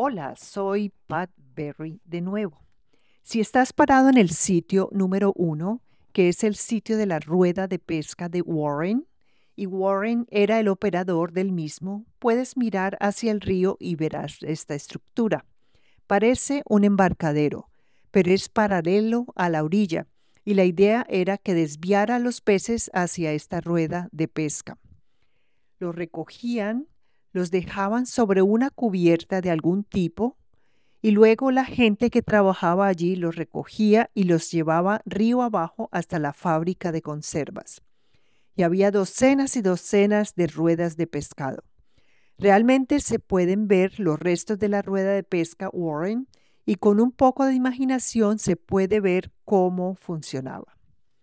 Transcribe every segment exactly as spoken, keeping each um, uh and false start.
Hola, soy Pat Berry de nuevo. Si estás parado en el sitio número uno, que es el sitio de la rueda de pesca de Warren, y Warren era el operador del mismo, puedes mirar hacia el río y verás esta estructura. Parece un embarcadero, pero es paralelo a la orilla, y la idea era que desviara a los peces hacia esta rueda de pesca. Los recogían, los dejaban sobre una cubierta de algún tipo y luego la gente que trabajaba allí los recogía y los llevaba río abajo hasta la fábrica de conservas. Y había docenas y docenas de ruedas de pescado. Realmente se pueden ver los restos de la rueda de pesca Warren y con un poco de imaginación se puede ver cómo funcionaba.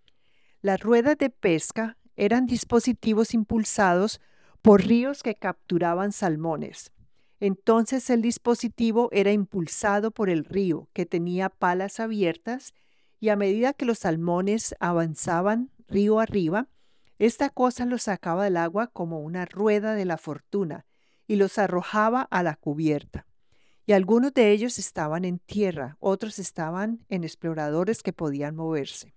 Las ruedas de pesca eran dispositivos impulsados por ríos que capturaban salmones. Entonces el dispositivo era impulsado por el río, que tenía palas abiertas, y a medida que los salmones avanzaban río arriba, esta cosa los sacaba del agua como una rueda de la fortuna y los arrojaba a la cubierta. Y algunos de ellos estaban en tierra, otros estaban en exploradores que podían moverse.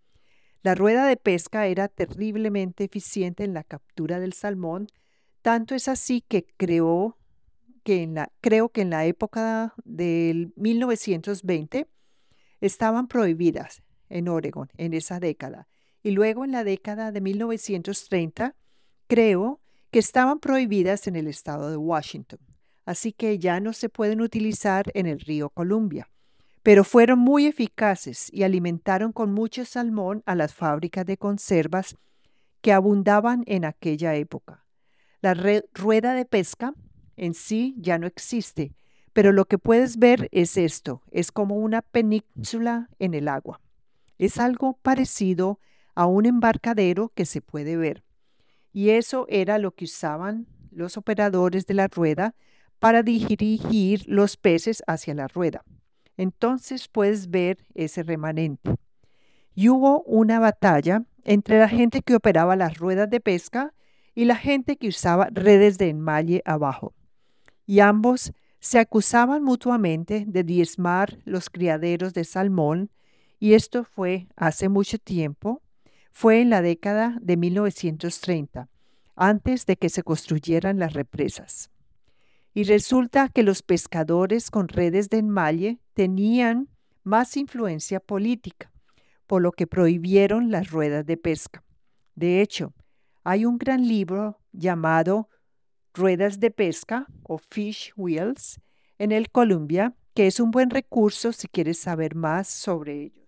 La rueda de pesca era terriblemente eficiente en la captura del salmón, tanto es así que creó que en la, creo que en la época del mil novecientos veinte estaban prohibidas en Oregon en esa década. Y luego en la década de mil novecientos treinta, creo que estaban prohibidas en el estado de Washington. Así que ya no se pueden utilizar en el río Columbia. Pero fueron muy eficaces y alimentaron con mucho salmón a las fábricas de conservas que abundaban en aquella época. La re- rueda de pesca en sí ya no existe, pero lo que puedes ver es esto, es como una península en el agua. Es algo parecido a un embarcadero que se puede ver. Y eso era lo que usaban los operadores de la rueda para dirigir los peces hacia la rueda. Entonces puedes ver ese remanente. Y hubo una batalla entre la gente que operaba las ruedas de pesca y la gente que usaba redes de enmalle abajo. Y ambos se acusaban mutuamente de diezmar los criaderos de salmón, y esto fue hace mucho tiempo, fue en la década de mil novecientos treinta, antes de que se construyeran las represas. Y resulta que los pescadores con redes de enmalle tenían más influencia política, por lo que prohibieron las ruedas de pesca. De hecho, hay un gran libro llamado Ruedas de pesca o Fish Wheels en el Columbia, que es un buen recurso si quieres saber más sobre ello.